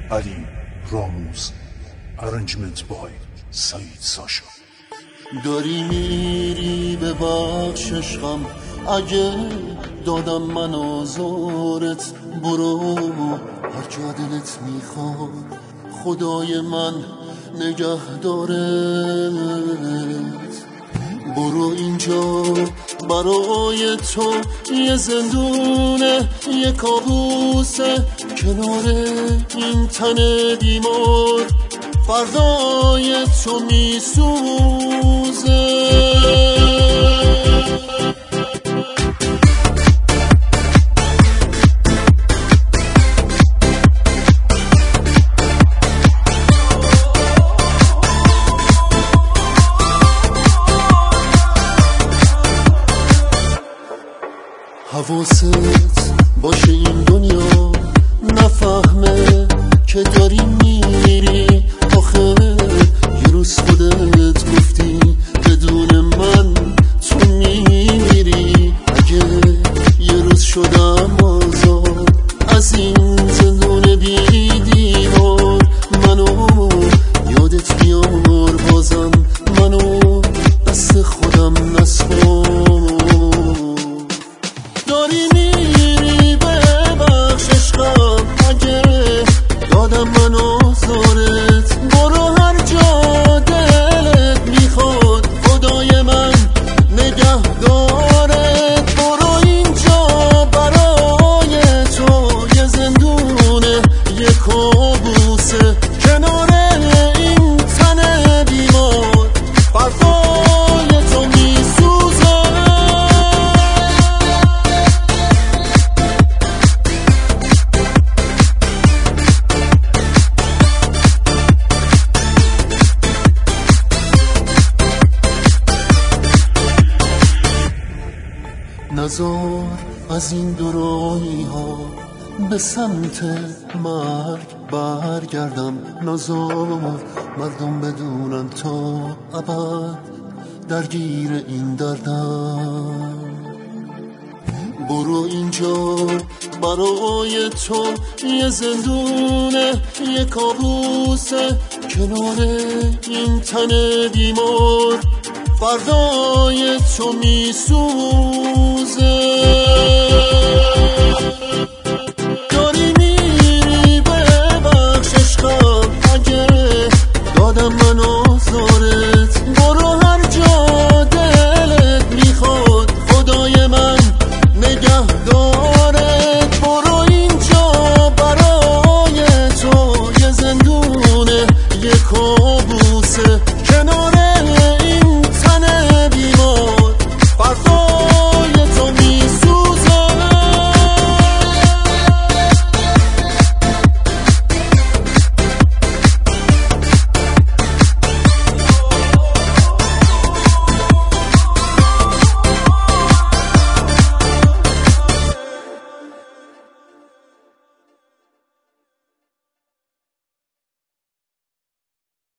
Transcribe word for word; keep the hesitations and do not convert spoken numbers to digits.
علی راموز. Arrangement by سعید ساشا. داری میری به بخش عشقم، اگه دادم من آزارت، برو هر جا دلت میخواد، خدای من نگه دارت. برو اینجا برای تو یه زندونه، یه کابوسه کنار این تن بیمار، فردای تو میسوزه. حواست باشه این دنیا نفهمه که داری میری، آخه یه روز خودت گفتی بدون من تو میمیری. اگه یه روز شدم آزاد از این زندون بی دیوار، منو یادت بیار بازم، منو دست خودم نسپار. داری میری به بخش عشقم، اگه دادم من آزارت، برو هر جا دلت میخواد، خدای من نگه دارت. برو اینجا برای تو یه زندونه، یه کابوسه کنار این تن بیمار، فردای تو میسوزه. نزار از این دورایی ها به سمت مرگ برگردم، نزار مردم بدونن تا ابد درگیر این دردم. برو اینجا برای تو یه زندونه، یه کابوسه کنار این تن بیمار، فردای تو میسوزه.